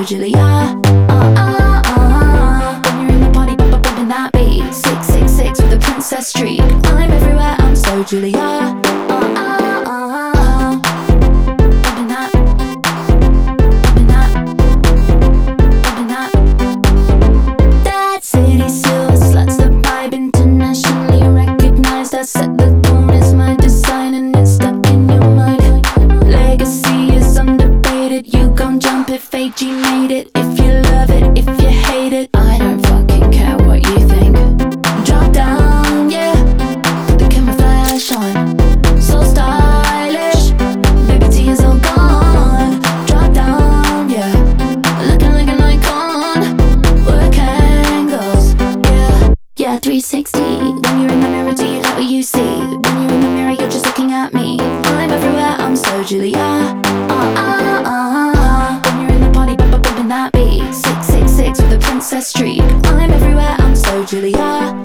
Julia. When you're in the party, bumping that beat. 666 with a princess streak. I'm everywhere, I'm so Julia. Bumping that, bumping that, bumping that. That city silver sluts, the vibe internationally recognized. I set the tone, it's my design and it's stuck in your mind. Legacy is undebated, you gon' jump if AG made it. If you love it, if you hate it, I don't fucking care what you think. Drop down, yeah, put the camera flash on. So stylish, baby T is all gone. Drop down, yeah, looking like an icon. Work angles, yeah, 360. When you're in the mirror, do you like what you see? When you're in the mirror, you're just looking at me. I'm everywhere, I'm so Julia. When you're in the party, bumping that beat. 666 with a princess streak. I'm everywhere, I'm so Julia.